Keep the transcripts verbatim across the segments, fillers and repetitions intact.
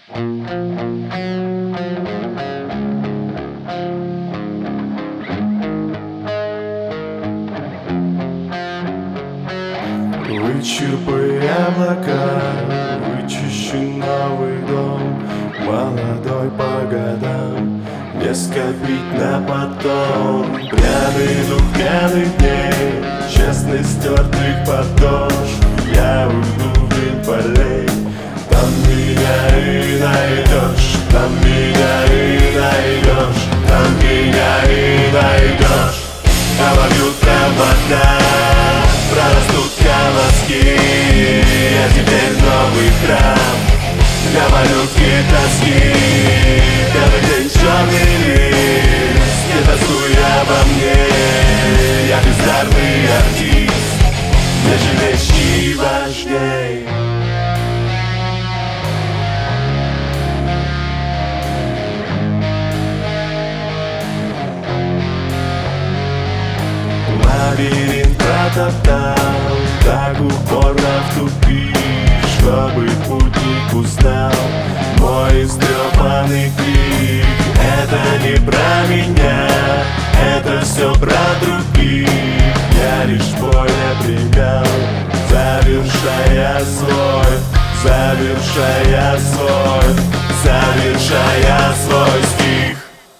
Вычерпай облака, вычищу новый дом, молодой по годам, не скопить на потом. Пряный дух пьяных дней, честный стертых подошв. Я уйду вдаль полей, там меня и найдешь, там меня и найдешь, там меня и найдешь. Обовьют провода, прорастут колоски, а теперь новый храм для малютки тоски. Первый день черный лист, не тоскуй обо мне, я бездарный артист, мне же вещи важней. Лабиринт протоптал, так упорно в тупик, чтобы путник узнал мой истрепанный крик. Это не про меня, это все про других. Я лишь поле примял, завершая свой, завершая свой, завершая свой стих.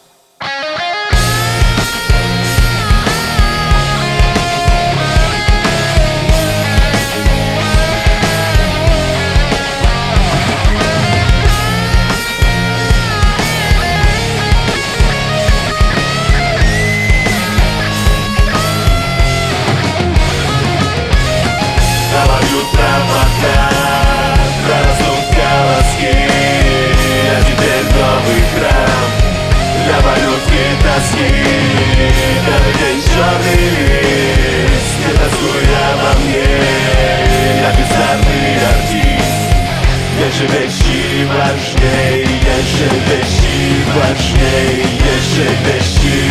Провода, прорастут колоски, а теперь новый храм для малютки тоски. Первый день черный лист, не тоскуй обо мне, я бездарный артист, есть же вещи важней, есть же вещи важней, есть же вещи